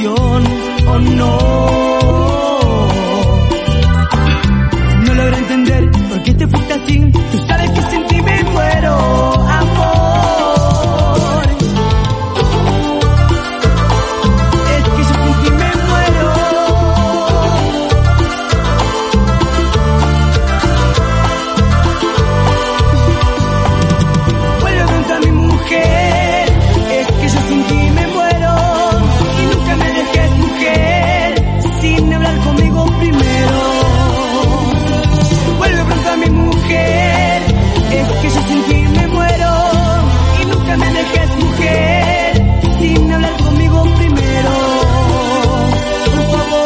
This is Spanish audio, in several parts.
traición o no. No logro entender por qué te fuiste así. Tú sabes que sin ti me muero, amor. Es que yo sin ti me muero. Vuelve pronto a mi mujer. Es que yo sin ti me muero. Y nunca me dejes, mujer, sin hablar conmigo primero. Vuelve pronto a mi mujer. Es que yo sin ti me muero. Y nunca me dejes, mujer, sin hablar conmigo primero. Por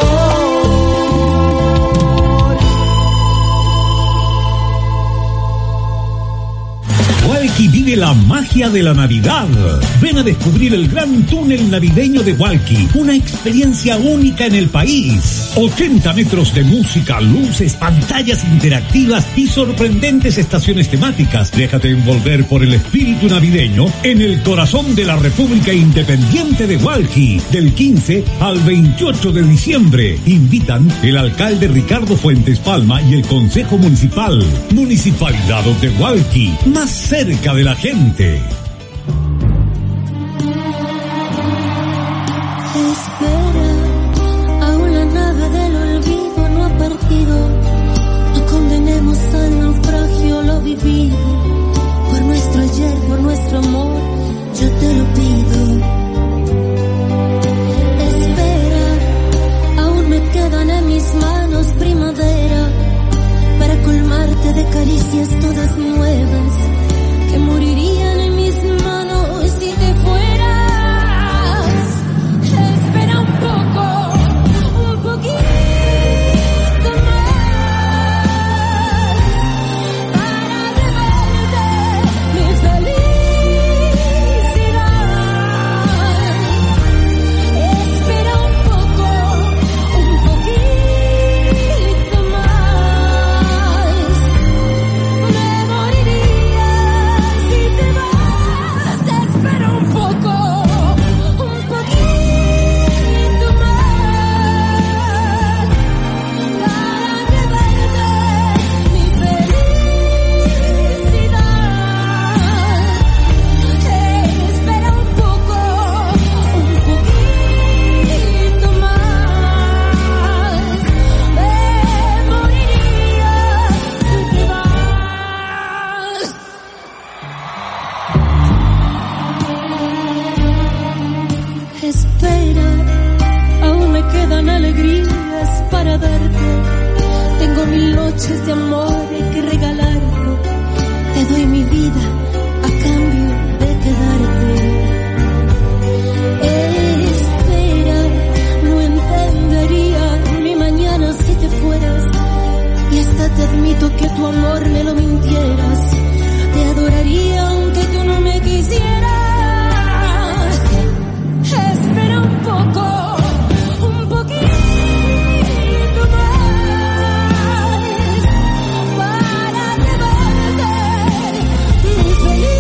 favor. Walkie vive la magia de la Navidad. Ven a descubrir el gran túnel navideño de Walkie, una experiencia única en el país. 80 metros de música, luces, pantallas interactivas y sorprendentes estaciones temáticas. Déjate envolver por el espíritu navideño en el corazón de la República Independiente de Walkie, del 15 al 28 de diciembre. Invitan el alcalde Ricardo Fuentes Palma y el Consejo Municipal. Municipalidad de Walkie, más cerca de la gente. Espera, aún la nave del olvido no ha partido. No condenemos al naufragio lo vivido. Por nuestro ayer, por nuestro amor, yo te lo pido. Espera, aún me quedan en mis manos primavera para colmarte de caricias todas nuevas que morirían en mis manos si te fueras. Espera un poco, un poquito más para devolverte mi felicidad. Espera un poco, un poquito más. Me moriría si te vas. Espera un poco, un poquito más para devolverte mi felicidad. Espera un poco, un poquito más. Me moriría si te vas. Espera, aún me quedan alegrías para darte. Tengo 1000 noches de amor que regalarte. Te doy mi vida a cambio de quedarte. Espera, no entendería mi mañana si te fueras. Y hasta te admito que tu amor me lo mintieras. Te adoraría aunque tú no me quisieras. Espera un poco, un poquito más para devolverte mi felicidad.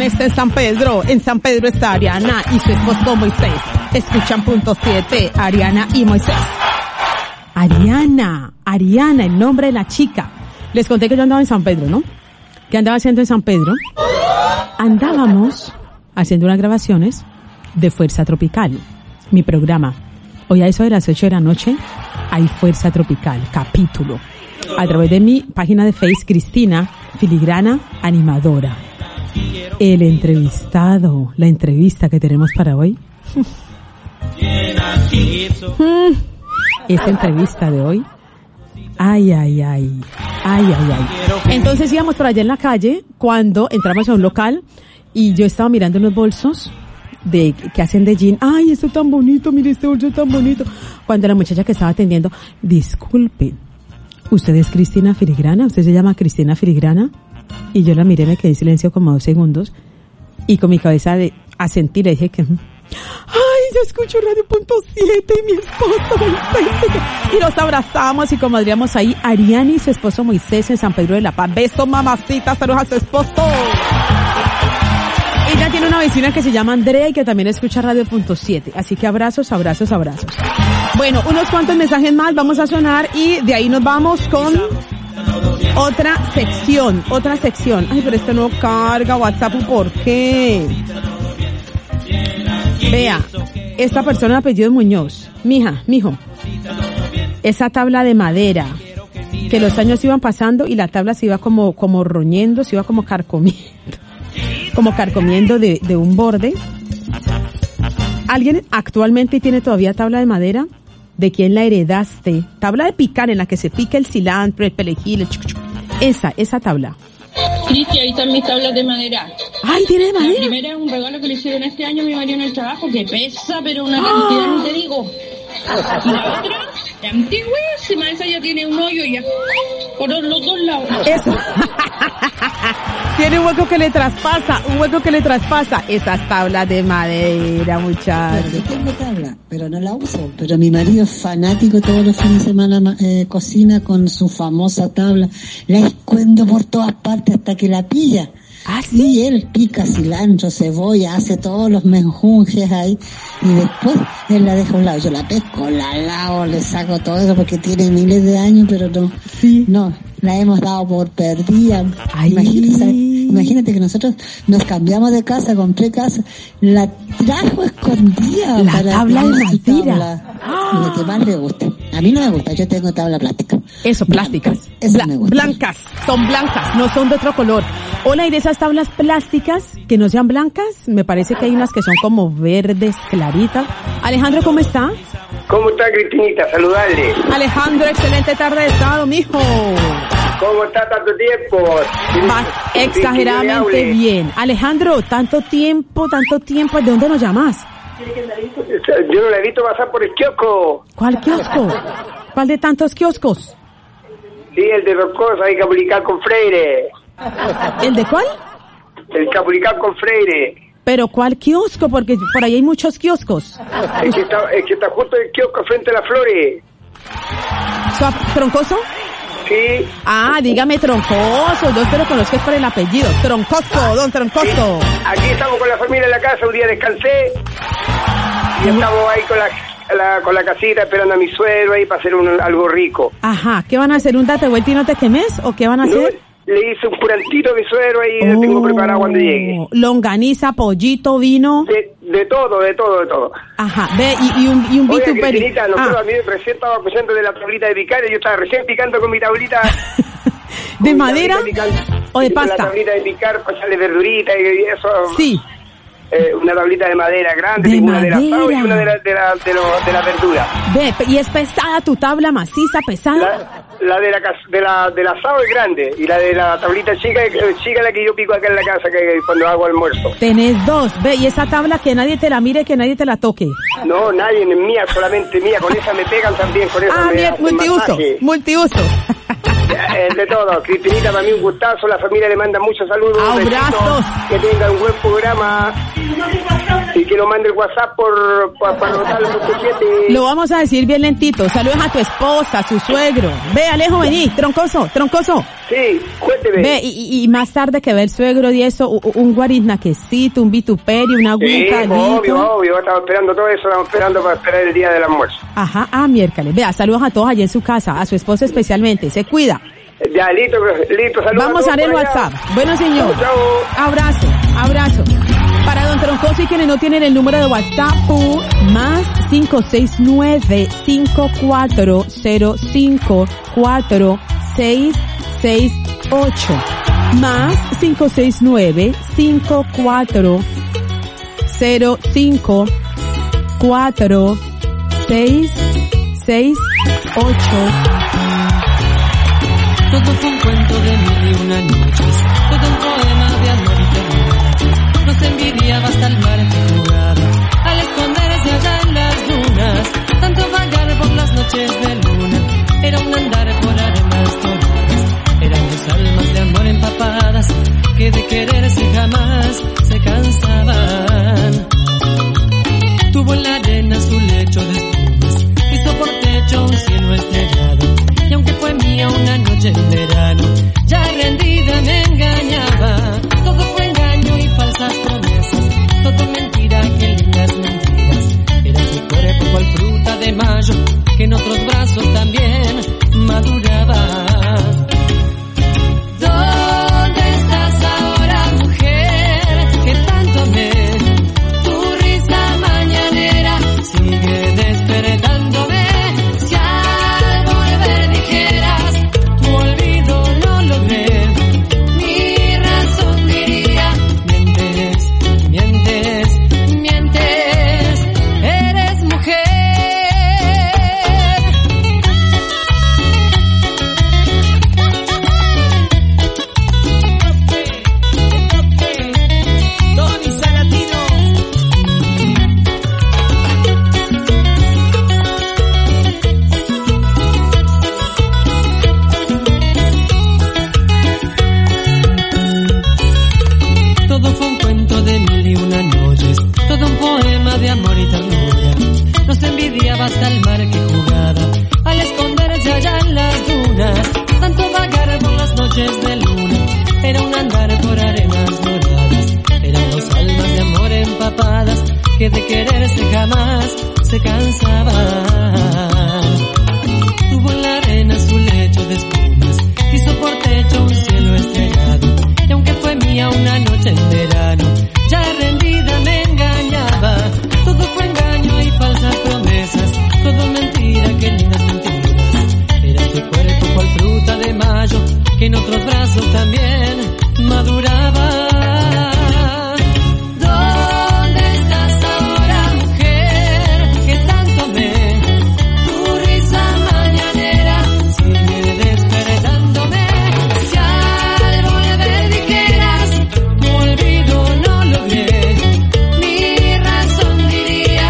Ariana está en San Pedro. En San Pedro está Ariana y su esposo Moisés. Escuchan punto 7, Ariana y Moisés. Ariana, el nombre de la chica. Les conté que yo andaba en San Pedro, ¿no? ¿Qué andaba haciendo en San Pedro? Andábamos haciendo unas grabaciones de Fuerza Tropical, mi programa. Hoy a eso de las 8 de la noche hay Fuerza Tropical, capítulo. A través de mi página de Facebook, Cristina Filigrana, animadora. El entrevistado, la entrevista que tenemos para hoy. Esa entrevista de hoy. Ay. Entonces íbamos por allá en la calle cuando entramos a un local y yo estaba mirando unos bolsos que hacen de jean. Ay, esto tan bonito, mire este bolso tan bonito. Cuando la muchacha que estaba atendiendo, disculpe, ¿usted es Cristina Filigrana? ¿Usted se llama Cristina Filigrana? Y yo la miré, me quedé en silencio como 2 segundos y con mi cabeza asentí, le dije que... Ay, yo escucho Radio Punto 7 y mi esposo Moisés. Y nos abrazamos y comadreamos ahí Ariana y su esposo Moisés en San Pedro de la Paz. Besos, mamacitas, saludos a su esposo. Ella tiene una vecina que se llama Andrea y que también escucha Radio Punto 7. Así que abrazos. Bueno, unos cuantos mensajes más vamos a sonar y de ahí nos vamos con otra sección. Ay, pero esto no carga WhatsApp, ¿por qué? Vea, esta persona de apellido Muñoz. Mijo, esa tabla de madera, que los años iban pasando y la tabla se iba como roñendo, se iba como carcomiendo de un borde. ¿Alguien actualmente tiene todavía tabla de madera? ¿De quién la heredaste? Tabla de picar en la que se pica el cilantro, el perejil, el chucuchuc. Esa tabla. Cristi, ahí están mis tablas de madera. ¡Ay, tiene de madera! La primera es un regalo que le hicieron este año a mi marido en el trabajo, que pesa, pero una cantidad, no te digo. Y la otra, la antiguísima, esa ya tiene un hoyo ya, por los 2 lados. Eso. Tiene un hueco que le traspasa. Esas tablas de madera, muchachos. Yo tengo tabla, pero no la uso. Pero mi marido es fanático, todos los fines de semana cocina con su famosa tabla. La escuendo por todas partes hasta que la pilla. ¿Ah, sí? Y él pica cilantro, cebolla, hace todos los menjunjes ahí. Y después él la deja a un lado. Yo la pesco, la lavo, le saco todo eso porque tiene miles de años, pero no, la hemos dado por perdida. Imagínate que nosotros nos cambiamos de casa, compré casa, la trajo escondida. La para tabla de madera. Lo que más le gusta. A mí no me gusta, yo tengo tabla plástica. Eso, plásticas. Eso me gusta. Blancas, son blancas, no son de otro color. Hola, y de esas tablas plásticas que no sean blancas, me parece que hay unas que son como verdes, claritas. Alejandro, ¿cómo está? ¿Cómo está, Cristinita? Saludarle. Alejandro, excelente tarde de sábado, mijo. ¿Cómo está tanto tiempo? Vas exageradamente bien. Alejandro, tanto tiempo, ¿de dónde nos llamas? Yo no la he visto pasar por el kiosco. ¿Cuál kiosco? ¿Cuál de tantos kioscos? Sí, el de Roscosa, hay Capulical con Freire. ¿El de cuál? El Capulical con Freire. ¿Pero cuál kiosco? Porque por ahí hay muchos kioscos. Es que está justo el kiosco frente a las Flores. ¿Troncoso? Sí. Ah, dígame Troncoso, yo te lo conozco por el apellido. Troncoso, don Troncoso. Sí. Aquí estamos con la familia en la casa, un día descansé. Y estamos ahí con la casita esperando a mi suegro ahí para hacer algo rico. Ajá, ¿qué van a hacer? ¿Un date vuelta y no te quemes? ¿O qué van a hacer? Le hice un curantito a mi suegro ahí y lo tengo preparado cuando llegue. Longaniza, pollito, vino. De todo. Ajá, ve, y un vituperi. Nosotros a mí recién estaba escuchando de la tablita de picar y yo estaba recién picando con mi tablita. ¿De madera o de pasta? La tablita de picar, pasarle verdurita y eso. Sí. Una tablita de madera grande, una de asado y una de la verdura. Ve, ¿y es pesada tu tabla, maciza, pesada? La del asado es grande y la de la tablita chica la que yo pico acá en la casa que cuando hago almuerzo. Tenés 2, ve, y esa tabla que nadie te la mire, que nadie te la toque. No, nadie, es mía, solamente mía, con esa me pegan también, con esa me bien, multiuso. De todo, Cristinita, para mí un gustazo, la familia le manda muchos saludos. Abrazos. Que tenga un buen programa y que lo mande el WhatsApp para anotarlo por 7. Lo vamos a decir bien lentito. Saludos a tu esposa, a su suegro. Ve, Alejo, vení, troncoso. Sí, cuénteme. Ve, y más tarde que ve el suegro y eso, un guariznaquecito, un vituperio, una agüita. Sí, obvio, estamos esperando todo eso, estamos esperando para esperar el día del almuerzo. Ajá, miércoles. Vea, saludos a todos allá en su casa, a su esposa especialmente, se cuida. Ya, listo, saludos. Vamos a dar el WhatsApp. Bueno, señor. Chao. Abrazo. Para don Troncoso y quienes no tienen el número de WhatsApp, más 569-5405-4668. Más 569-5405-4668. Todo fue un cuento de 1001 noches, todo un poema de amor y ternura. Nos envidiaba hasta el mar que jugaba, al esconderse allá en las dunas. Tanto vagar por las noches de luna, era un andar por arenas doradas. Eran dos almas de amor empapadas, que de quererse jamás se cansaban. Tuvo en la arena su lecho de espumas, hizo por techo un cielo estrellado. Y aunque fue mía una noche en verano, ya rendida me engañaba. Todo fue engaño y falsas promesas, todo mentira, que lindas mentiras. Era su cuerpo cual fruta de mayo, que en otros brazos también maduraba. ¿Dónde estás ahora, mujer, que tanto amé? Tu risa mañanera sigue despertándome. Si al volver dijeras, tu olvido no logré, mi razón diría, mientes, eres mujer. Todo fue un cuento de 1001 noches, todo un poema de amor y ternura. Nos envidiaba hasta el mar que jugaba, al esconderse allá en las dunas. Tanto vagar por las noches de luna, era un andar por arenas doradas. Eran dos almas de amor empapadas, que de quererse jamás se cansaban. Tuvo en la arena su lecho de espumas, hizo por techo un cielo estrellado. Y aunque fue mía una noche en verano, ya rendida me engañaba. Todo fue engaño y falsas promesas, todo mentira, que lindas mentiras. Era su cuerpo cual fruta de mayo, que en otros brazos también maduraba. ¿Dónde estás ahora, mujer, que tanto amé? Tu risa mañanera sigue despertándome. Si al volver dijeras, tu olvido no logré, mi razón diría,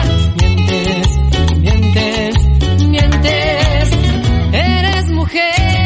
mientes, eres mujer.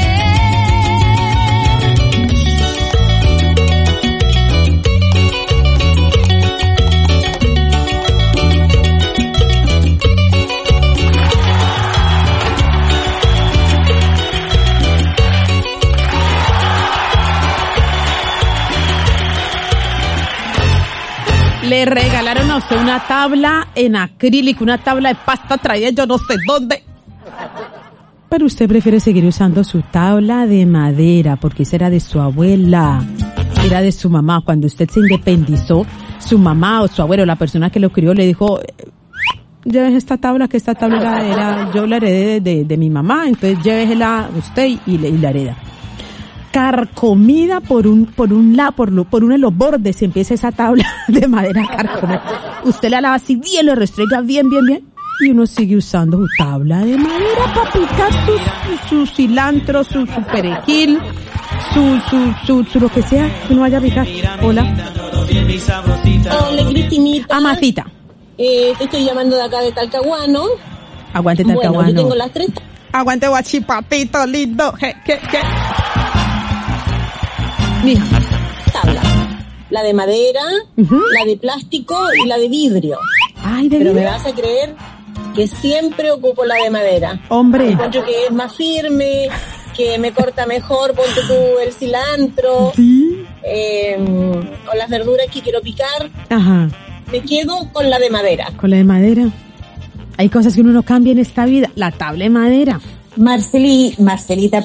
Le regalaron a usted una tabla en acrílico, una tabla de pasta traída yo no sé dónde. Pero usted prefiere seguir usando su tabla de madera, porque esa era de su abuela, era de su mamá. Cuando usted se independizó, su mamá o su abuelo, la persona que lo crió, le dijo, lleves esta tabla, que esta tabla yo la heredé de mi mamá, entonces llévesela usted y la hereda. Carcomida por uno de los bordes, empieza esa tabla de madera carcomida. Usted la lava así bien, le restrega bien, y uno sigue usando su tabla de madera para picar su cilantro, su perejil, su lo que sea que uno vaya a picar. Hola. Hola, Cristinita. Amacita. Te estoy llamando de acá de Talcahuano. Aguante Talcahuano. Bueno, yo tengo las 3. Aguante guachipapito lindo. ¿Qué? Mija. Tabla. la de madera, la de plástico y la de vidrio. Ay, ¿de Pero vidrio? me vas a creer que siempre ocupo la de madera. Hombre. Encuentro que es más firme, que me corta mejor, ponte tú el cilantro, Sí. o las verduras que quiero picar. Ajá. Me quedo con la de madera. Con la de madera. Hay cosas que uno no cambia en esta vida. La tabla de madera. Cristinita,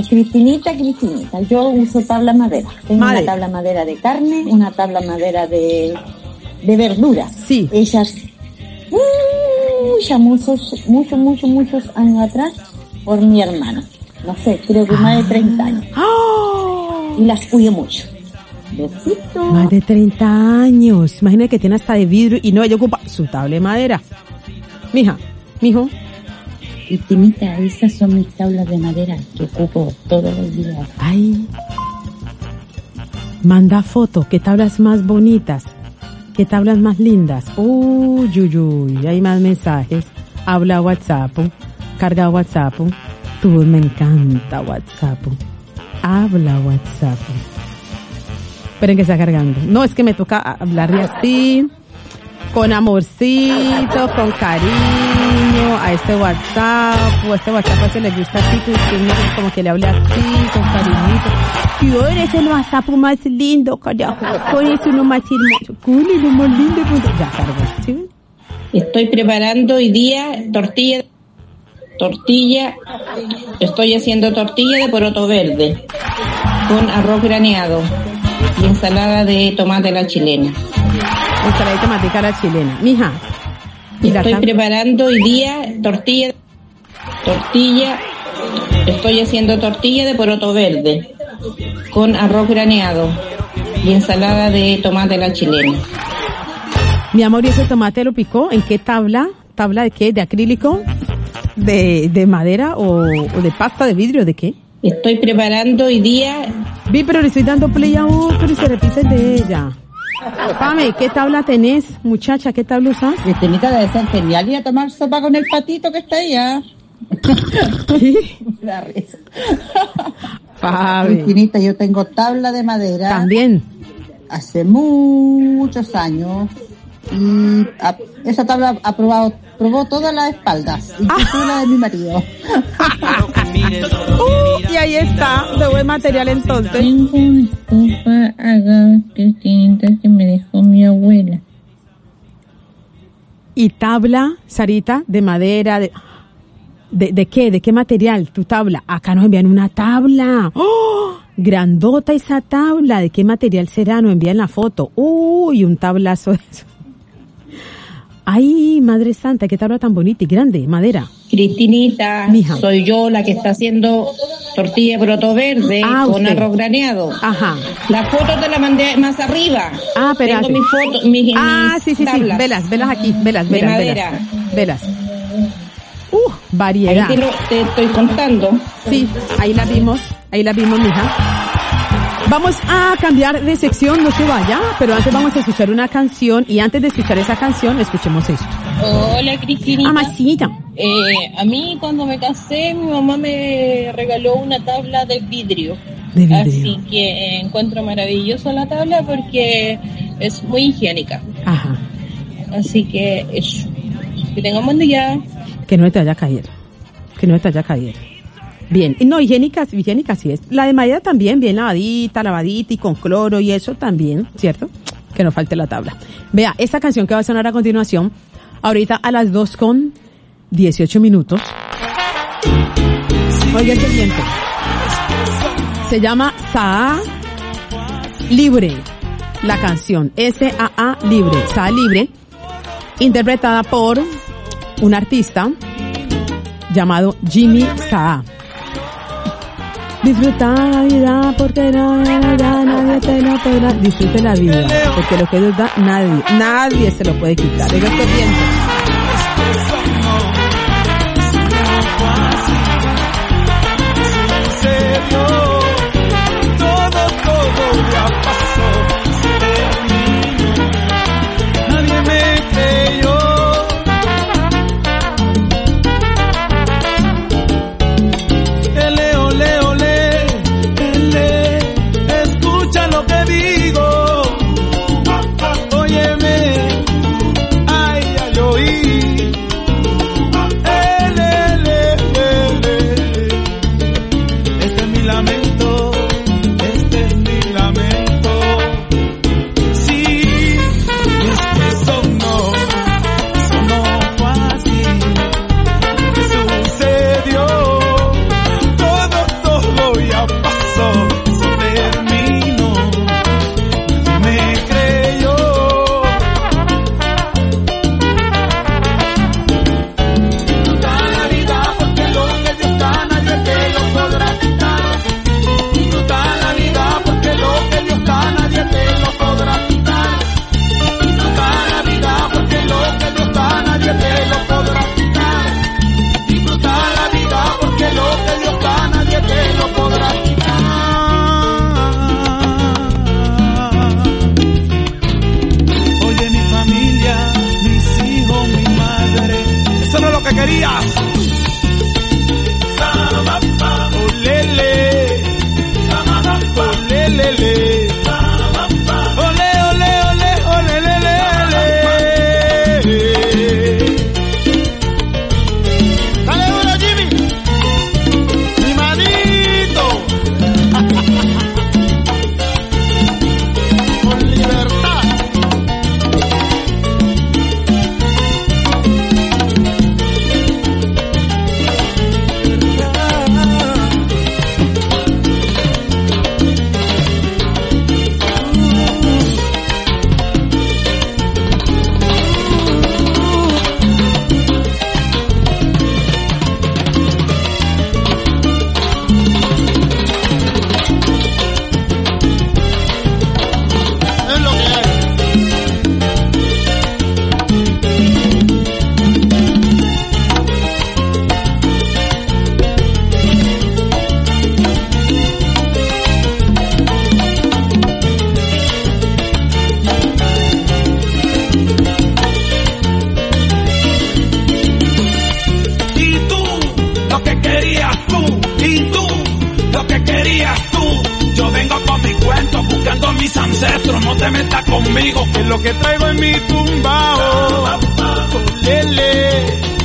yo uso tabla madera. Tengo Madre. una tabla madera de carne, una tabla madera de verduras. Sí. Ellas, ya muchos años atrás, por mi hermano. No sé, creo que más de 30 años. ¡Oh! Y las cuido mucho. Besito. Más de 30 años. Imagina que tiene hasta de vidrio y no, ella ocupa su tabla de madera. Mija, mijo. Cristinita, esas son mis tablas de madera que ocupo todos los días. Ay. Manda foto. ¿Qué tablas más bonitas? ¿Qué tablas más lindas? Uy, uy, uy. Hay más mensajes. Habla WhatsApp. Carga WhatsApp. Tú, me encanta WhatsApp. Habla WhatsApp. Esperen que está cargando. No, es que me toca hablarle así, con amorcito, con cariño, a este WhatsApp, o a este WhatsApp a que le gusta así, que como que le hable así, con cariñito. Y tú eres el WhatsApp más lindo, carajo. Con eso uno más hermoso. Con lo más lindo. Ya cargó, ¿sí? Estoy preparando hoy día tortilla, estoy haciendo tortilla de poroto verde, con arroz graneado y ensalada de tomate a la chilena. Ensalada de tomate a la chilena. Mija. Estoy preparando hoy día tortilla, estoy haciendo tortilla de poroto verde, con arroz graneado y ensalada de tomate a la chilena. Mi amor, ¿y ese tomate lo picó? ¿En qué tabla? ¿Tabla de qué? ¿De acrílico? ¿De madera o de pasta de vidrio? ¿De qué? Estoy preparando hoy día... Vi, pero le estoy dando play a otro y se repite el de ella. Pame, ¿qué tabla tenés, muchacha? ¿Qué tabla usás? Cristinita debe ser genial ir a tomar sopa con el patito que está allá. ¿Sí? La risa. Pame. Cristinita, yo tengo tabla de madera. También. Hace muchos años. Y esa tabla probó todas las espaldas, incluso la de mi marido. Y ahí está, de buen material entonces. Tengo una estufa a gas, Cristinita, que me dejó mi abuela. Y tabla, Sarita, de madera, ¿de qué? ¿De qué material? Tu tabla. Acá nos envían una tabla. ¡Oh! Grandota esa tabla. ¿De qué material será? Nos envían la foto. Uy, un tablazo de eso. Ay, Madre Santa, qué tabla tan bonita y grande, madera. Cristinita, Mija. soy yo la que está haciendo tortilla de poroto verde con usted. arroz graneado. Ajá. Las fotos te las mandé más arriba. Espérate. Tengo mis fotos, mis sí, tablas. Velas aquí, velas. De madera. Velas. Variedad. Ahí te estoy contando. Sí, ahí la vimos, mija. Vamos a cambiar de sección, no se vaya, pero antes vamos a escuchar una canción y antes de escuchar esa canción, escuchemos esto. Hola, Cristinita. Amacita. A mí cuando me casé, mi mamá me regaló una tabla de vidrio. De vidrio. Así que encuentro maravilloso la tabla porque es muy higiénica. Ajá. Así que eso. Que tengan buen día. Que no te vaya a caer. Bien, y no, higiénica sí es. La de madera también, bien lavadita y con cloro y eso también, ¿cierto? Que no falte la tabla. Vea, esta canción que va a sonar a continuación, ahorita a las 2:18. Oiga el siguiente. Se llama Saa Libre, la canción. S-A-A Libre, Saa Libre, interpretada por un artista llamado Jimmy Saa. Disfruta la vida porque nadie te lo podrá. Disfrute la vida porque lo que Dios da nadie se lo puede quitar. Oiga esto bien. adentro, no te metas conmigo, que es lo que traigo en mi tumbao. Lele,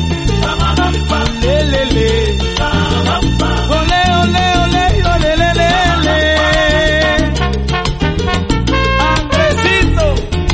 lele, ole, ole, ole, ole, lele. Andresito.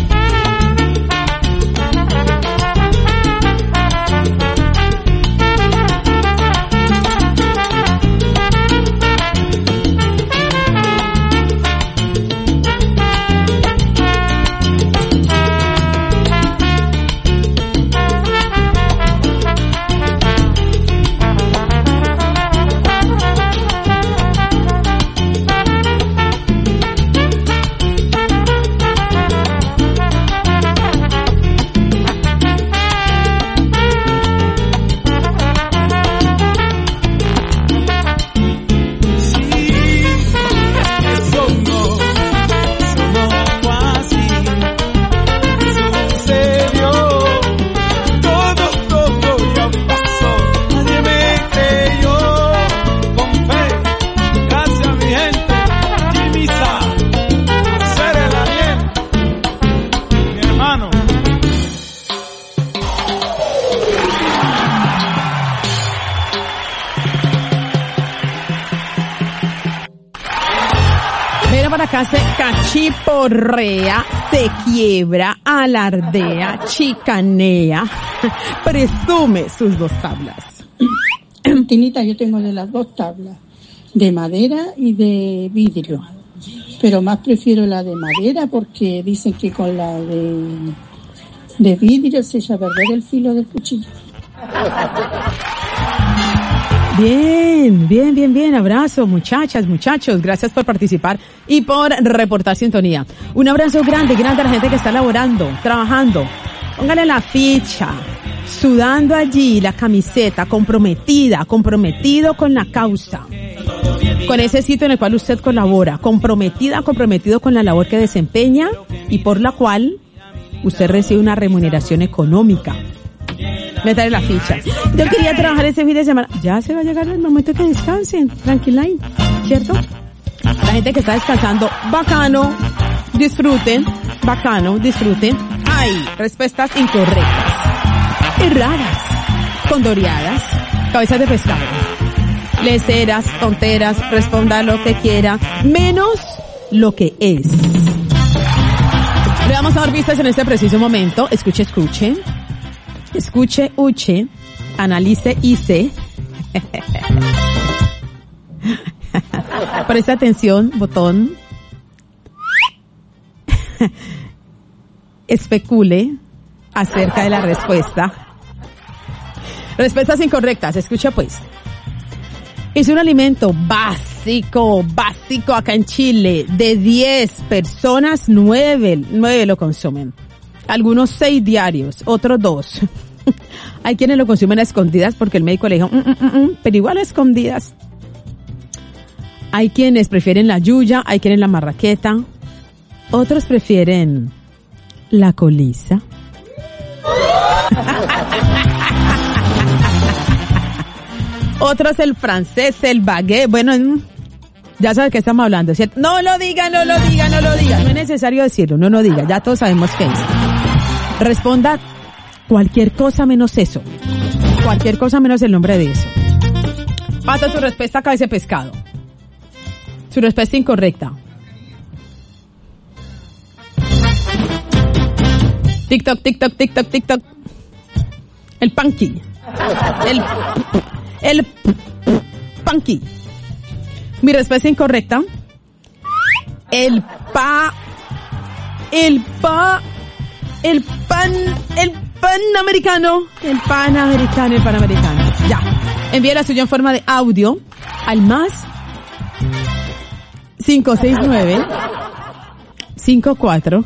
Acá se cachiporrea, se quiebra, alardea, chicanea, presume sus 2 tablas. Tinita, yo tengo de las 2 tablas, de madera y de vidrio, pero más prefiero la de madera porque dicen que con la de vidrio se echa a perder el filo del cuchillo. Bien, bien, bien, bien. Abrazo, muchachas, muchachos. Gracias por participar y por reportar sintonía. Un abrazo grande, grande a la gente que está laborando, trabajando. Póngale la ficha, sudando allí la camiseta, comprometida, comprometido con la causa, con ese sitio en el cual usted colabora, comprometida, comprometido con la labor que desempeña y por la cual usted recibe una remuneración económica. Métale la ficha. Yo quería trabajar ese fin de semana. Ya se va a llegar el momento que descansen. Tranquila, ¿cierto? La gente que está descansando, bacano, disfruten. Bacano, disfruten. Hay respuestas incorrectas, erradas, condoreadas, cabezas de pescado, leceras, tonteras, responda lo que quiera, menos lo que es. Le vamos a dar vistas en este preciso momento. Escuche, escuche. Escuche, uche, analice, hice. Presta atención, botón. Especule acerca de la respuesta. Respuestas incorrectas, escucha pues. Es un alimento básico acá en Chile. De 10 personas, 9 lo consumen. Algunos 6 diarios, otros 2. Hay quienes lo consumen a escondidas porque el médico le dijo, pero igual a escondidas. Hay quienes prefieren la yuya, hay quienes la marraqueta. Otros prefieren la colisa. Otros el francés, el baguette. Bueno, ya sabes de qué estamos hablando, ¿cierto? No lo diga. No es necesario decirlo, no lo diga. Ya todos sabemos qué es. Responda cualquier cosa menos eso. Cualquier cosa menos el nombre de eso. Pato, tu respuesta cabeza de pescado. Su respuesta incorrecta. TikTok. El punky. El punky. Mi respuesta incorrecta. El pan americano. El panamericano. Ya. Envíe la suya en forma de audio al más 569 54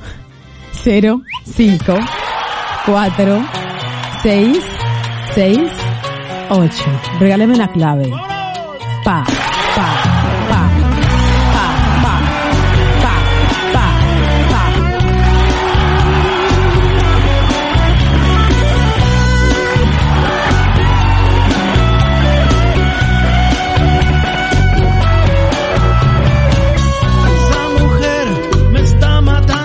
05 4 6 6 8. Regáleme la clave. Pa. Esa mujer me está matando.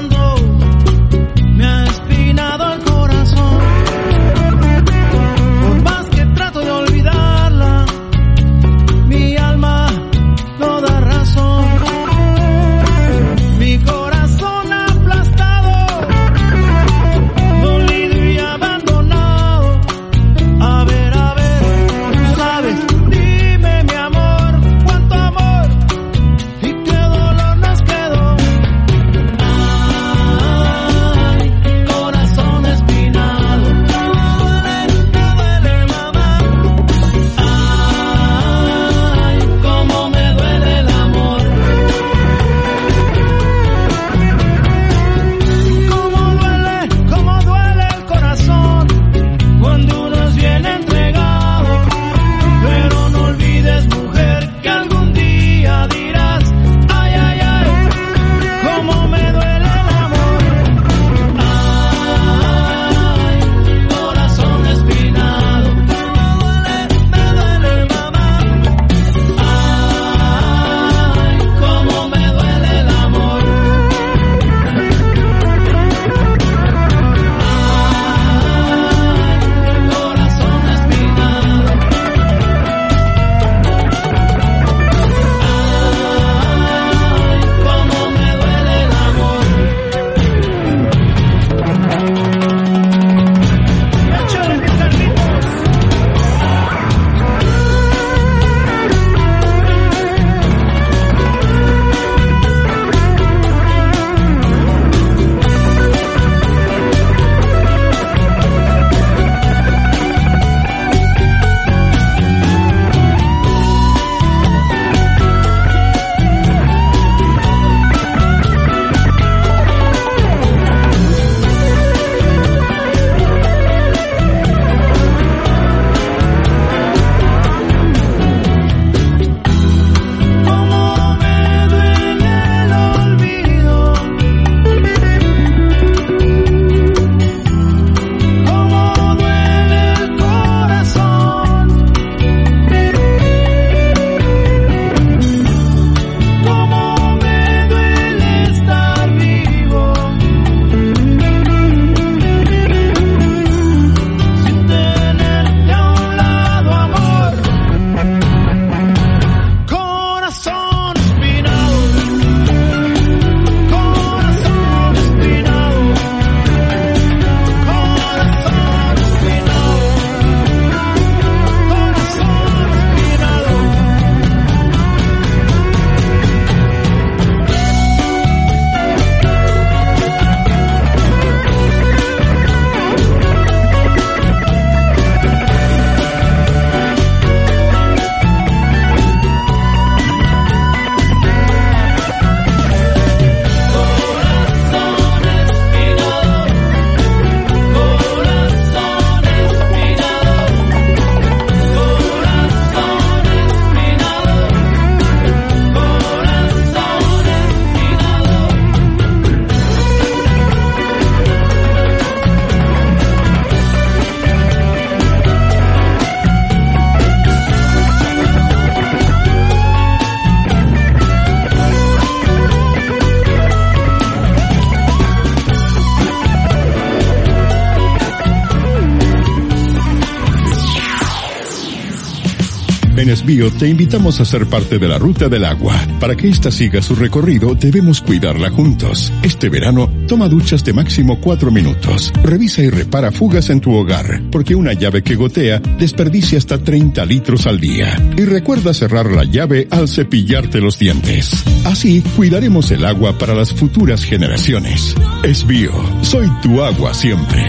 En Esbío te invitamos a ser parte de la Ruta del Agua. Para que ésta siga su recorrido, debemos cuidarla juntos. Este verano, toma duchas de máximo 4 minutos. Revisa y repara fugas en tu hogar, porque una llave que gotea desperdicia hasta 30 litros al día. Y recuerda cerrar la llave al cepillarte los dientes. Así, cuidaremos el agua para las futuras generaciones. Esbío, soy tu agua siempre.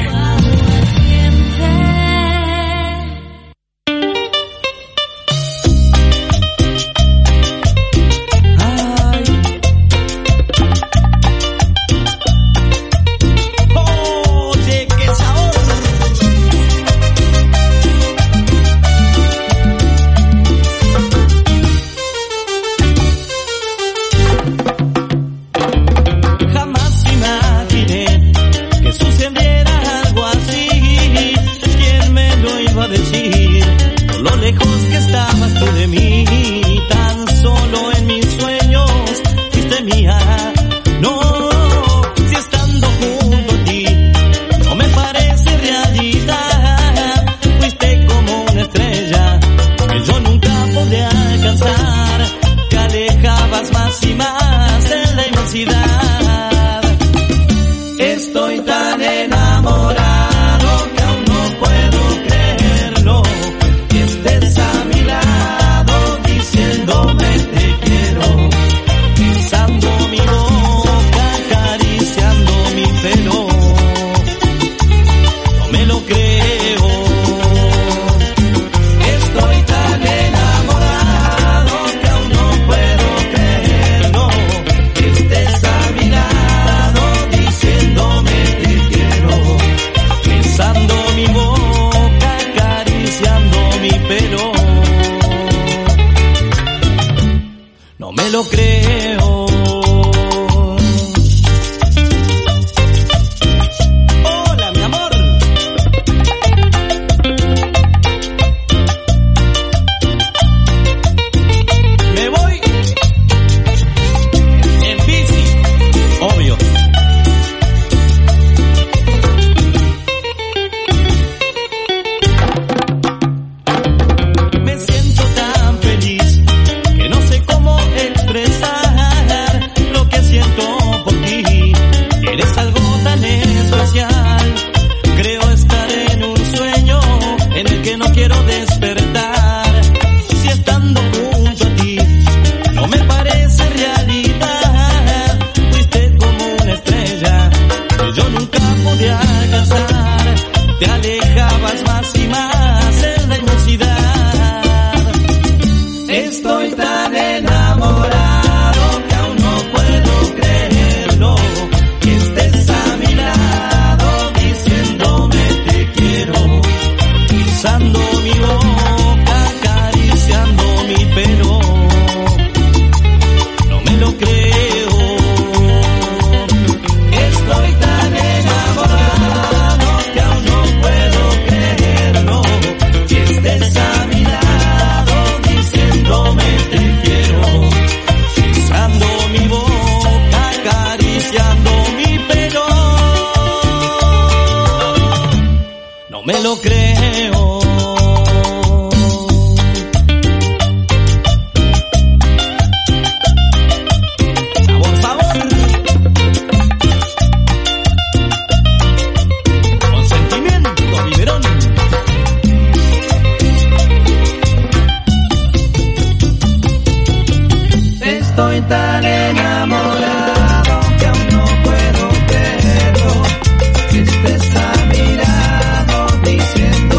Diciendo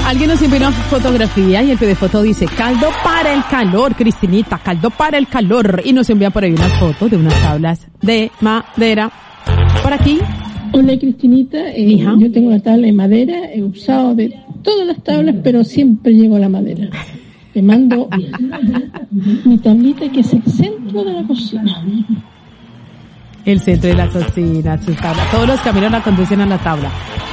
Alguien nos envió una fotografía y el foto dice, caldo para el calor, Cristinita, caldo para el calor. Y nos envían por ahí unas fotos de unas tablas de madera. Por aquí. Hola, Cristinita. Yo tengo una tabla de madera. He usado de todas las tablas, pero siempre llego a la madera. Te mando mi tablita, que es el centro de la cocina. El centro de la cocina, su tabla. Todos los caminos la conducen a la tabla.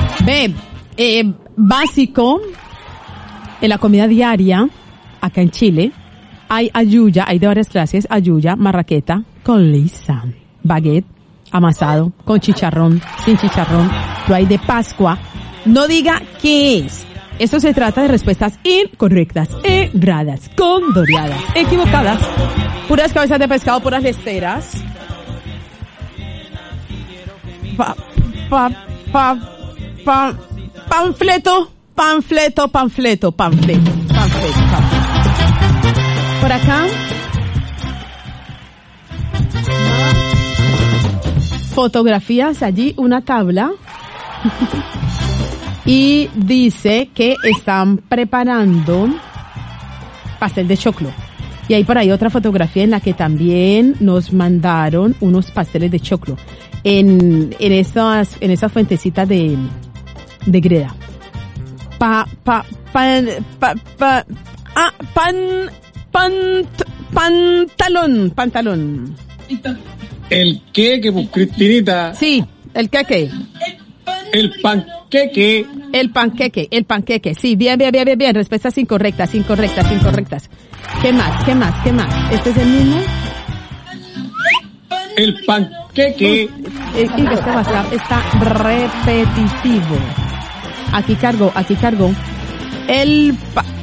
Básico, en la comida diaria, acá en Chile, hay ayuya, hay de varias clases, ayuya, marraqueta, con lisa, baguette, amasado, con chicharrón, sin chicharrón, lo hay de Pascua. No diga qué es. Eso se trata de respuestas incorrectas, erradas, condoreadas, equivocadas, puras cabezas de pescado, puras lesteras. Panfleto. Por acá. Fotografías allí, una tabla. Y dice que están preparando pastel de choclo. Y hay por ahí otra fotografía en la que también nos mandaron unos pasteles de choclo. En esas fuentecitas de greda. Pantalón. El queque, pues, Cristinita. Sí, el queque. El panqueque. El panqueque. Sí, bien. Respuestas incorrectas. ¿Qué más? ¿Este es el mismo? El panqueque. Este WhatsApp está repetitivo. Aquí cargo. El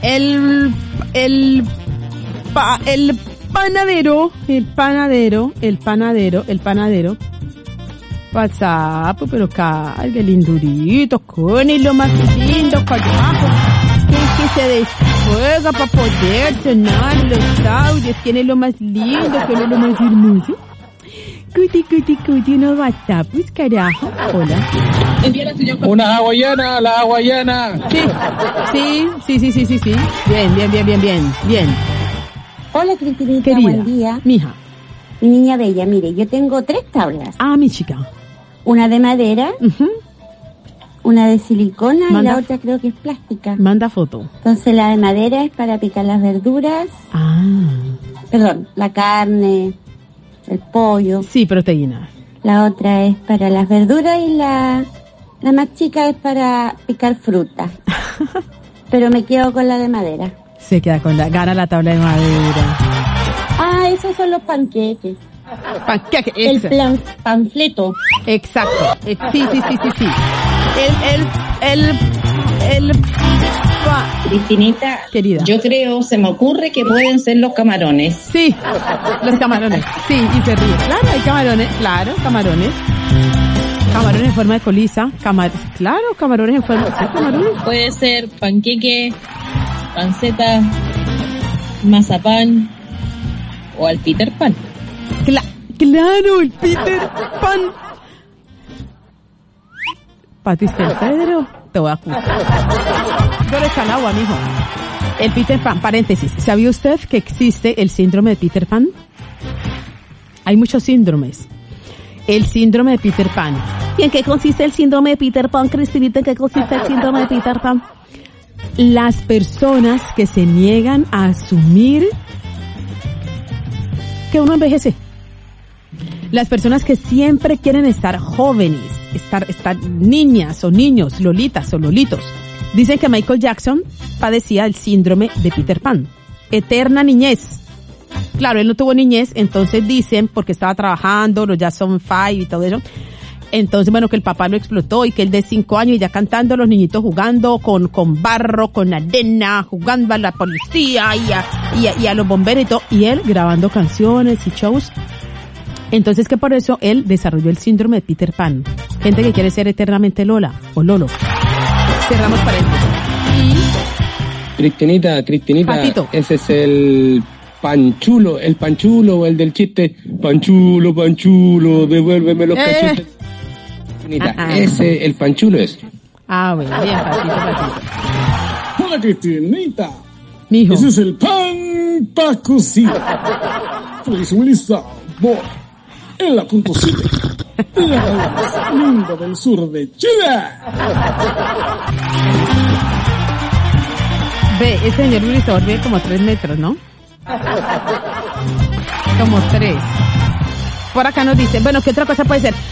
panadero. WhatsApp, pero cargue lindurito, con lo más lindo, carajo. Que se desjuega para poder sonar los audios. Tiene lo más lindo, tiene lo más hermoso. Cuti, unos WhatsApp, pues carajo. Hola. Una hawaiana, la hawaiana. Sí. Bien. Hola, Cristinita, querida, buen día. Mija. Mi niña bella, mire, yo tengo 3 tablas. Ah, mi chica. Una de madera, una de silicona y la otra creo que es plástica. Manda foto. Entonces la de madera es para picar las verduras. Perdón, la carne, el pollo. Sí, proteína. La otra es para las verduras y la más chica es para picar fruta. Pero me quedo con la de madera. Se queda gana la tabla de madera. Esos son los panqueques. El panfleto. Exacto. Sí. Cristinita, querida, yo creo, se me ocurre que pueden ser los camarones. Sí, los camarones. Sí, y se ríe. Claro, hay camarones. Camarones en forma de colisa. Camarones en forma de... ¿Sí, camarones? Puede ser panqueque, panceta, mazapán o al Peter Pan. Claro, el Peter Pan. Patiste el Pedro, te voy a acusar. Yo le echo al agua, mijo. El Peter Pan, paréntesis. ¿Sabía usted que existe el síndrome de Peter Pan? Hay muchos síndromes. El síndrome de Peter Pan. ¿Y en qué consiste el síndrome de Peter Pan, Cristinita? ¿En qué consiste el síndrome de Peter Pan? Las personas que se niegan a asumir que uno envejece. Las personas que siempre quieren estar jóvenes, estar niñas o niños, lolitas o lolitos. Dicen que Michael Jackson padecía el síndrome de Peter Pan. Eterna niñez. Claro, él no tuvo niñez, entonces dicen, porque estaba trabajando, los Jackson 5 y todo eso. Entonces, bueno, que el papá lo explotó y que él de 5 años y ya cantando, los niñitos jugando con barro, con arena, jugando a la policía y a los bomberos y todo. Y él grabando canciones y shows. Entonces que por eso él desarrolló el síndrome de Peter Pan. Gente que quiere ser eternamente Lola o Lolo. Cerramos paréntesis. Cristinita, Patito. Ese es el panchulo o el del chiste. Panchulo, devuélveme los cachetes. Cristinita, ese, el panchulo es. Bueno, bien, Patito. Hola, Cristinita. Mijo. Ese es el pan para cocinar. Feliz sabor. En la punto 7. La más linda del sur de Chile. Ve, ese señor Luis Sabor mide como 3 metros, ¿no? Como 3. Por acá nos dice, bueno, ¿qué otra cosa puede ser?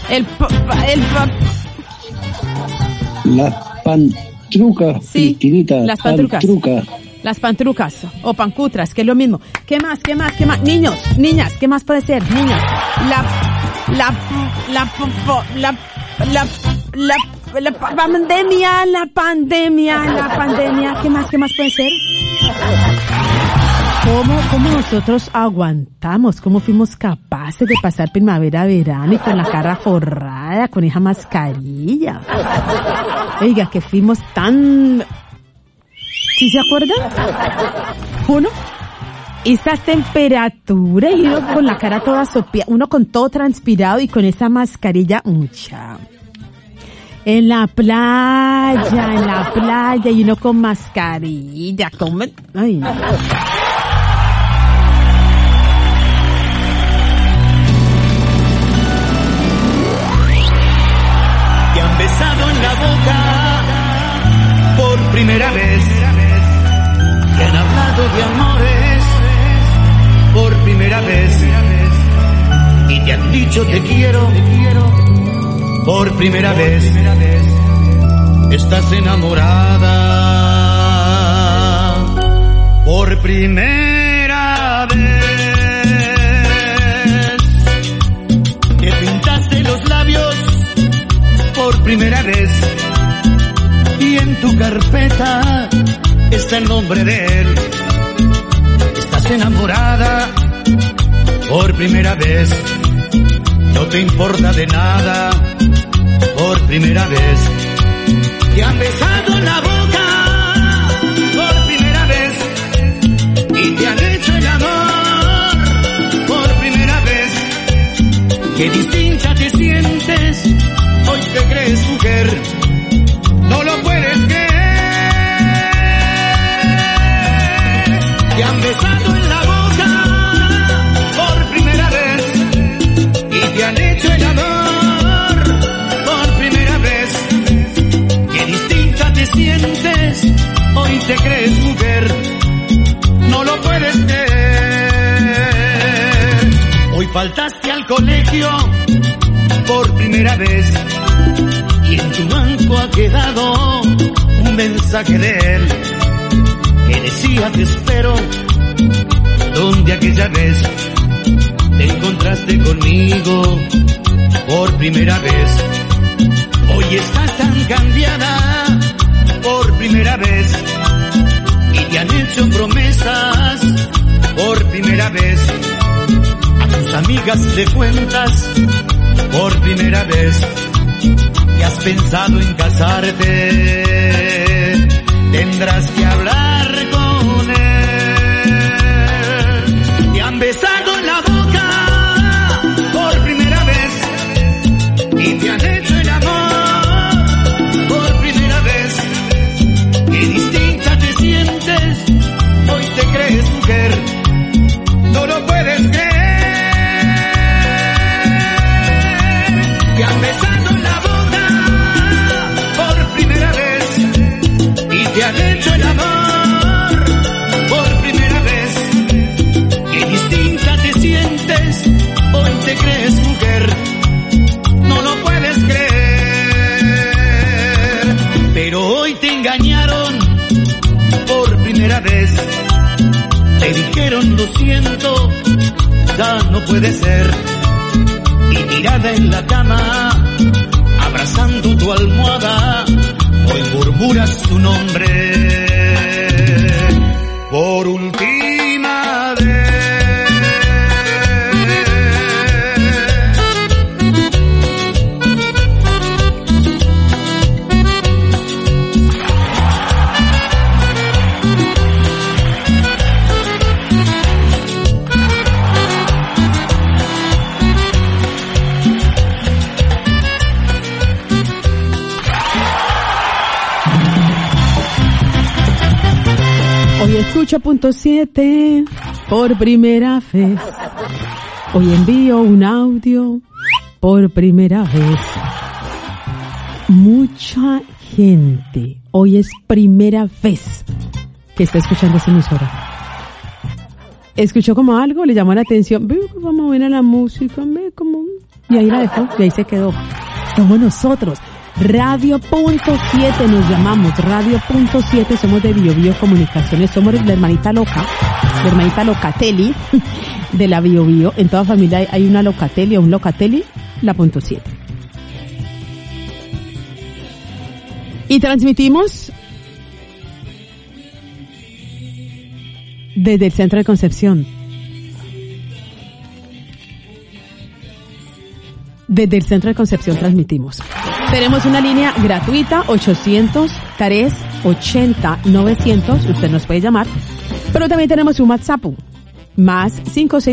Las pantrucas, sí, Cristinita. Las pantrucas. Las pantrucas o pancutras, que es lo mismo. ¿Qué más? Niños, niñas, ¿qué más puede ser? Niños. La pandemia. ¿Qué más puede ser? ¿Cómo nosotros aguantamos? ¿Cómo fuimos capaces de pasar primavera, verano y con la cara forrada, con esa mascarilla? Oiga, que fuimos tan... ¿Sí se acuerdan? Uno, esa temperatura y uno con la cara toda sopía, uno con todo transpirado y con esa mascarilla, mucha. En la playa y uno con mascarilla, ay, no. Te han besado en la boca por primera vez. Te han hablado de amores por primera vez. Y te han dicho te quiero por primera vez. Estás enamorada por primera vez. Te pintaste los labios por primera vez. Y en tu carpeta está el nombre de él. Estás enamorada por primera vez. No te importa de nada por primera vez. Te han besado en la boca por primera vez. Y te han hecho el amor por primera vez. Qué distinta te sientes, hoy te crees mujer. No lo puedes creer. Te han besado en la boca por primera vez. Y te han hecho el amor por primera vez. Qué distinta te sientes, hoy te crees mujer. No lo puedes creer. Hoy faltaste al colegio por primera vez. Y en tu banco ha quedado un mensaje de él que decía te espero, donde aquella vez te encontraste conmigo por primera vez. Hoy estás tan cambiada por primera vez y te han hecho promesas por primera vez. A tus amigas le cuentas por primera vez. Y has pensado en casarte, tendrás que hablar con él. Te han besado en la boca por primera vez y te han hecho el amor por primera vez. Qué distinta te sientes, hoy te crees mujer. No lo puedes creer. Te han besado en la boca te han hecho el amor por primera vez. Qué distinta te sientes, hoy te crees mujer. No lo puedes creer. Pero hoy te engañaron por primera vez. Te dijeron lo siento, ya no puede ser. Y tirada en la cama, abrazando tu almohada, hoy murmuras su nombre por última vez. Hoy escucho punto 7 por primera vez. Hoy envío un audio por primera vez. Mucha gente, hoy es primera vez que está escuchando esta emisora. Escuchó como algo, le llamó la atención, ve cómo viene la música, ve como... Y ahí la dejó, y ahí se quedó. Somos nosotros. Radio Punto 7 nos llamamos, Radio Punto 7, somos de Bio Bio Comunicaciones, somos la hermanita Locatelli de la Bio Bio. En toda familia hay una Locatelli o un Locatelli, la Punto 7. Y transmitimos desde el Centro de Concepción. Desde el Centro de Concepción transmitimos. Tenemos una línea gratuita, 800-380-900, usted nos puede llamar. Pero también tenemos un WhatsApp, más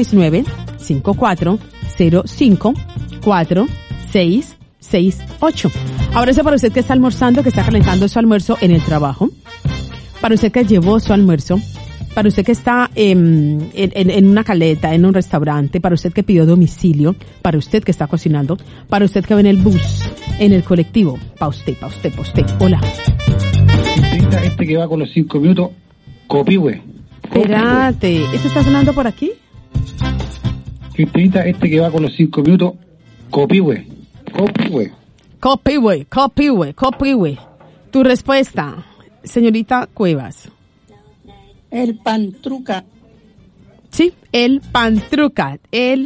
569-5405-4668. Ahora eso para usted que está almorzando, que está calentando su almuerzo en el trabajo. Para usted que llevó su almuerzo. Para usted que está en una caleta, en un restaurante, para usted que pidió domicilio, para usted que está cocinando, para usted que va en el bus, en el colectivo, pa' usted. Hola. Este que va con los 5 minutos, copihue. Espérate, ¿este está sonando por aquí? Crispinita, este que va con los 5 minutos, copihue. Copihue. Tu respuesta, señorita Cuevas. El pantruca. Sí, el pantruca.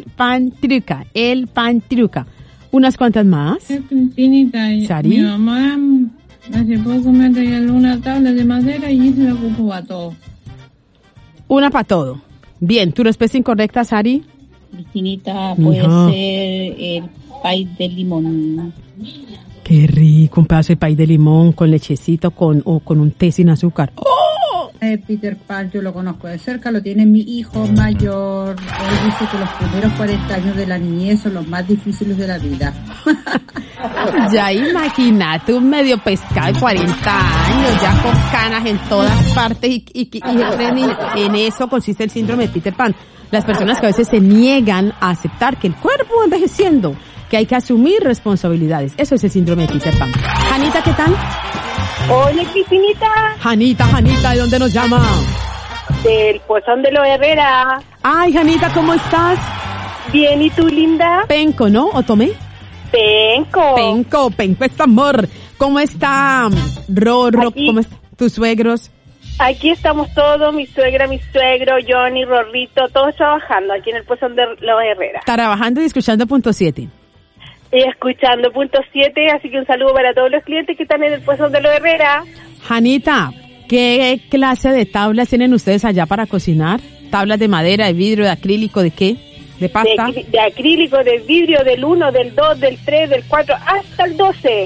Unas cuantas más. Cristinita, Sari. Mi mamá hace poco me regaló una tabla de madera y se la ocupo para todo. Una para todo. Bien, tu respuesta incorrecta, Sari. Cristinita, puede ser el pay de limón. Qué rico, un pedazo de pay de limón con lechecito o con un té sin azúcar. ¡Oh! Peter Pan, yo lo conozco de cerca, lo tiene mi hijo mayor. Él dice que los primeros 40 años de la niñez son los más difíciles de la vida. Ya imagínate un medio pescado de 40 años, ya con canas en todas partes y en eso consiste el síndrome de Peter Pan. Las personas que a veces se niegan a aceptar que el cuerpo va envejeciendo, que hay que asumir responsabilidades. Eso es el síndrome de Peter Pan. Janita, ¿qué tal? Hola, Cristinita. Janita, ¿de dónde nos llama? Del Pozón de los Herrera. Ay, Janita, ¿cómo estás? Bien, ¿y tú, linda? Penco, ¿no? ¿O tomé? Penco es amor. ¿Cómo está Rorro? ¿Cómo están tus suegros? Aquí estamos todos, mi suegra, mi suegro, Johnny, Rorrito, todos trabajando aquí en el Pozón de los Herrera. Trabajando y escuchando punto 7. Escuchando punto 7, así que un saludo para todos los clientes que están en el Pozón de los Herrera. Janita, ¿qué clase de tablas tienen ustedes allá para cocinar? ¿Tablas de madera, de vidrio, de acrílico, de qué? ¿De pasta? De acrílico, de vidrio, del 1, del 2, del 3, del 4, hasta el 12.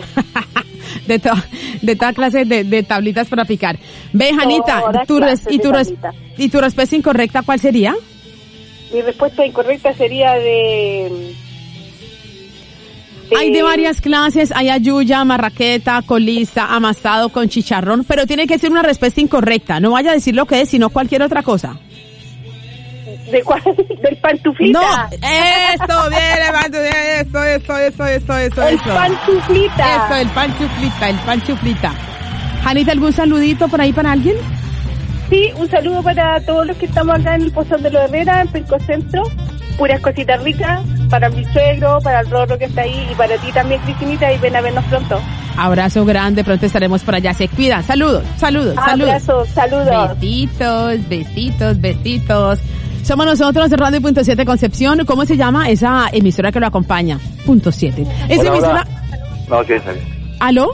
de toda clase de tablitas para picar. Ve, Janita, ¿y tu respuesta incorrecta cuál sería? Mi respuesta incorrecta sería de... Hay de varias clases, hay ayuya, marraqueta, colista, amasado con chicharrón, pero tiene que ser una respuesta incorrecta. No vaya a decir lo que es, sino cualquier otra cosa. ¿De cuál? ¿Del pantuflita? No, esto, bien, eso. El pantuflita. Eso, el panchuflita. Janita, ¿algún saludito por ahí para alguien? Sí, un saludo para todos los que estamos acá en el Pozón de los Herrera, en Penco Centro. Puras cositas ricas para mi suegro, para el Rorro que está ahí y para ti también, Cristinita, y ven a vernos pronto. Abrazo grande, pronto estaremos por allá. Se cuidan. Saludos. Abrazos, saludos. Besitos. Somos nosotros de Radio Punto 7 Concepción. ¿Cómo se llama esa emisora que lo acompaña? Punto 7. Esa emisora... No, ¿qué es? ¿Aló?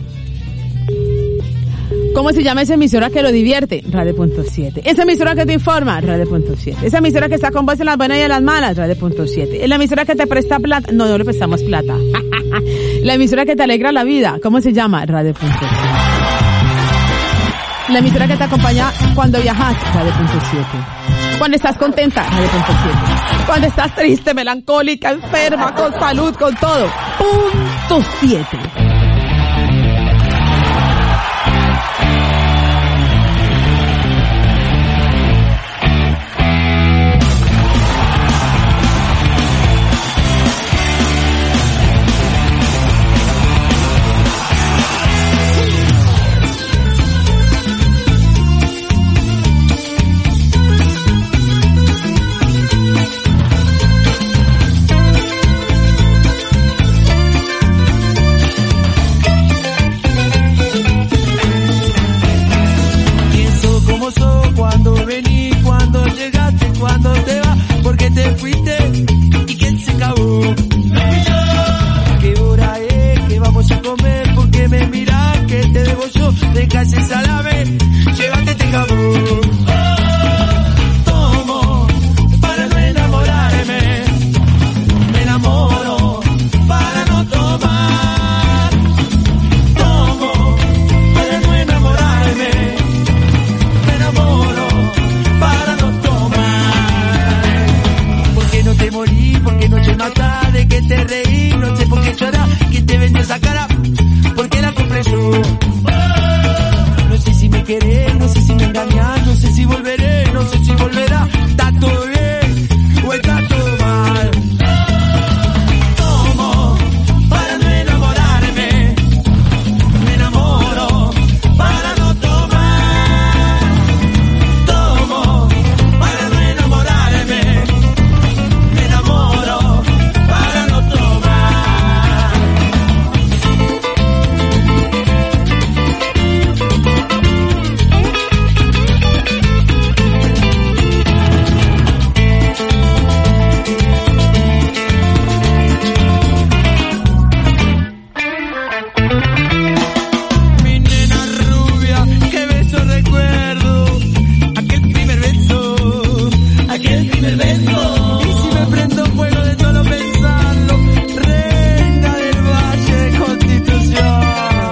¿Cómo se llama esa emisora que lo divierte? Radio Punto 7. Esa emisora que te informa, Radio Punto 7. Esa emisora que está con vos en las buenas y en las malas, Radio Punto 7. Es la emisora que te presta plata. No le prestamos plata. La emisora que te alegra la vida. ¿Cómo se llama? Radio Punto 7. La emisora que te acompaña cuando viajas, Radio Punto 7. Cuando estás contenta, Radio Punto 7. Cuando estás triste, melancólica, enferma, con salud, con todo, Punto 7. cuando te vas, porque te fuiste y quién se acabó. ¿Qué hora es que vamos a comer? Porque me miras que te debo yo, deja ese salame, llévate este cabrón. Tomo para no enamorarme, me enamoro para no tomar. Tomo para no enamorarme, me enamoro para no tomar. ¿Por qué no te morí? ¿Por qué no te matás? ¿De qué te reí? No sé por qué llorás. ¿Quién te vendió esa cara? ¿Por qué la compré yo? No sé si me querés, no sé si me engañás, no sé si volveré, no sé si volverá. ¿Está todo bien o está todo mal? Tomo para no enamorarme, me enamoro para no tomar. Tomo para no enamorarme, me enamoro para no tomar. Mi nena rubia, qué beso recuerdo, aquel primer beso, aquel primer beso. Y si me prendo fuego de solo pensarlo, reina del Valle de Constitución.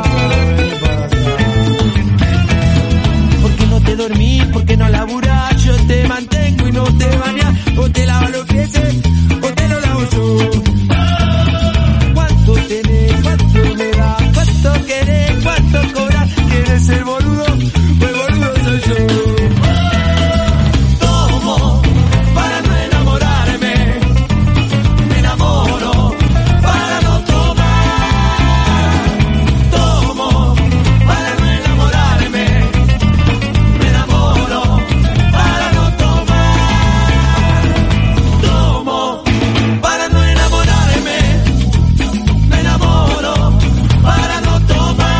¿Por qué no te dormís? ¿Por qué no laburás? Yo te mantengo y no te bañás, o te lavo los pies, o te lo lavo yo. ¿Cuánto tenés? ¿Cuánto me das? ¿Cuánto querés? ¿Cuánto cobras? ¿Quieres ser boludo? Pues boludo soy yo. Tomo para no enamorarme, me enamoro para no tomar. Tomo para no enamorarme, me enamoro para no tomar. Tomo para no enamorarme, me enamoro para no tomar.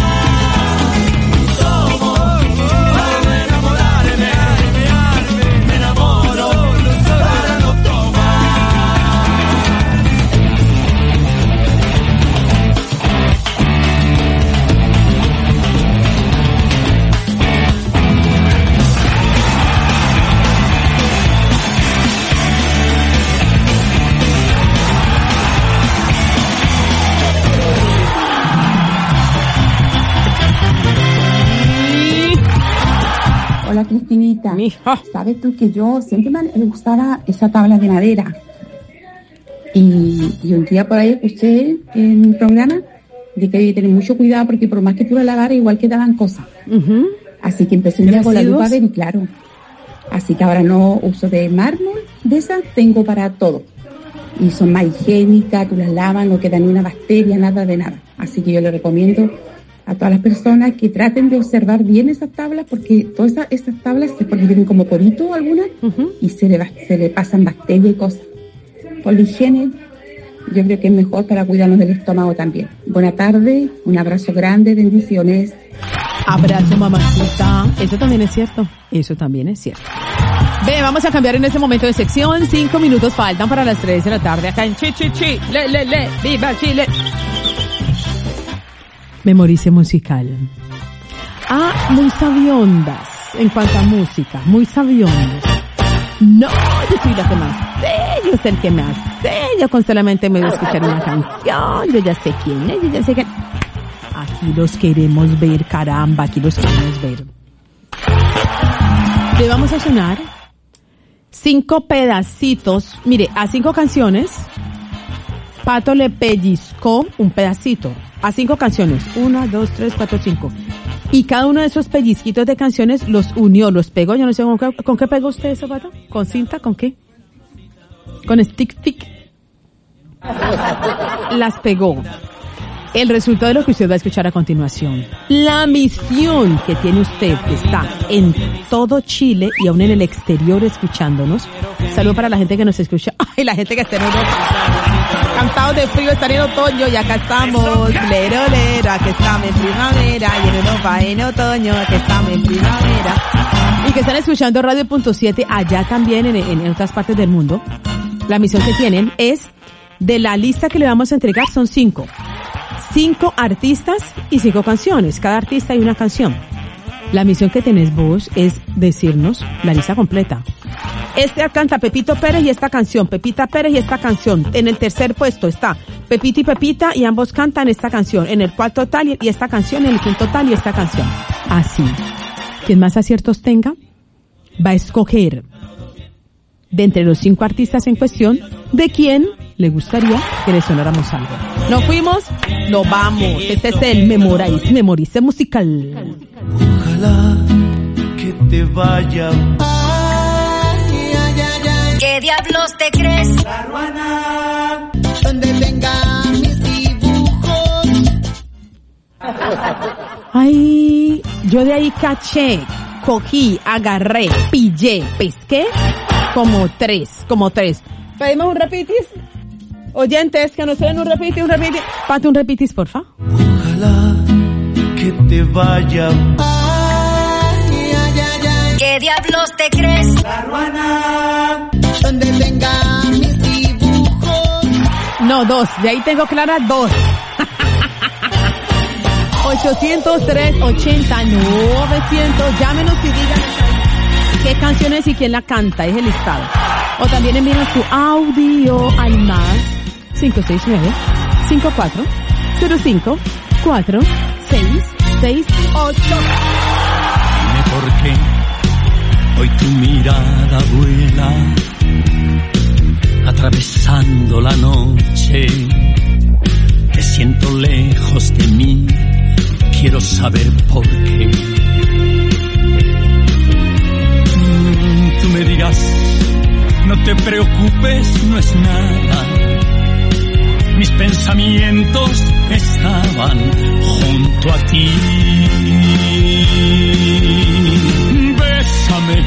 Tomo para no enamorarme, me enamoro para no tomar. Hola Cristinita, sabes tú que yo siempre me gustaba esa tabla de madera y un día por ahí escuché en un programa de que hay que tener mucho cuidado porque por más que tú la lavaras igual quedaban cosas. Así que empecé un día con la lupa a ver y claro, así que ahora no uso de mármol, de esas tengo para todo y son más higiénicas, tú las lavas, no queda ni una bacteria, nada de nada. Así que yo le recomiendo a todas las personas que traten de observar bien esas tablas porque todas esas tablas se ponen como poritos algunas y se le pasan bacterias y cosas. Por la higiene yo creo que es mejor para cuidarnos del estómago también. Buena tarde, un abrazo grande, bendiciones. Abrazo, mamacita. Eso también es cierto. Eso también es cierto. Ve, vamos a cambiar en este momento de sección. 5 minutos faltan para las 3 de la tarde acá en Chi, le, viva Chile. Memorice musical. Muy sabiondas en cuanto a música, muy sabiondas. No, yo soy la que más sé, yo sé el que más sé, yo con solamente me voy a escuchar una canción, yo ya sé quién es, yo ya sé que... Aquí los queremos ver, caramba, aquí los queremos ver. Le vamos a sonar 5 pedacitos, mire, a 5 canciones, Pato le pellizcó un pedacito. A 5 canciones. 1, 2, 3, 4, 5. Y cada uno de esos pellizquitos de canciones los unió, los pegó. Yo no sé con qué pegó usted eso, Pato. ¿Con cinta? ¿Con qué? ¿Con stick? Las pegó. el resultado de lo que usted va a escuchar a continuación. La misión que tiene usted, que está en todo Chile y aún en el exterior escuchándonos. Saludo para la gente que nos escucha. Ay, la gente que está en Europa. Cantados de frío, están en otoño y acá estamos. Lero, lero, aquí estamos en primavera. Y en Europa en otoño, aquí estamos en primavera. Y que están escuchando Radio.7 allá también en otras partes del mundo. La misión que tienen es, de la lista que le vamos a entregar son 5 artistas y 5 canciones. Cada artista hay una canción. La misión que tenés vos es decirnos la lista completa. Este canta Pepito Pérez y esta canción, Pepita Pérez y esta canción. En el tercer puesto está Pepito y Pepita y ambos cantan esta canción. En el cuarto tal y esta canción, en el quinto tal y esta canción. Así. Quien más aciertos tenga, va a escoger de entre los 5 artistas en cuestión de quién le gustaría que le sonáramos algo. ¿Nos fuimos? ¡Nos vamos! Este es el Memorice musical. Ojalá que te vaya. ¿Qué diablos te crees? La ruana, donde vengan mis dibujos. Ay, yo de ahí caché, cogí, agarré, pillé, pesqué como tres. ¿Pedimos un repitis? Oyentes, que nos den un repitis. Pate un repitis, porfa. Ojalá que te vaya. ¿Qué diablos te crees? La ruana, donde vengan mis dibujos. No, 2, de ahí tengo clara 2. 803-80-900, llámenos y digan qué canciones y quién la canta, es el listado. O también envíen su audio al más 569-5405-4668. Dime por qué hoy tu mirada vuela atravesando la noche. Te siento lejos de mí, quiero saber por qué. Tú me dirás, no te preocupes, no es nada. Mis pensamientos estaban junto a ti. Bésame,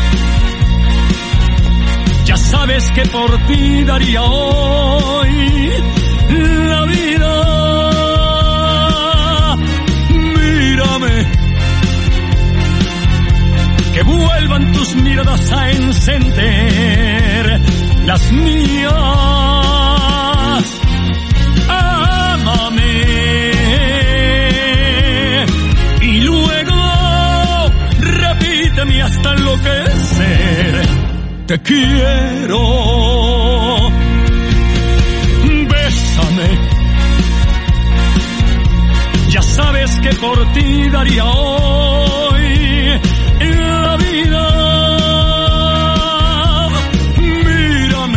ya sabes que por ti daría hoy la vida. Mírame, que vuelvan tus miradas a encender las mías. Ámame y luego repíteme hasta enloquecer. Te quiero. Bésame, ya sabes que por ti daría hoy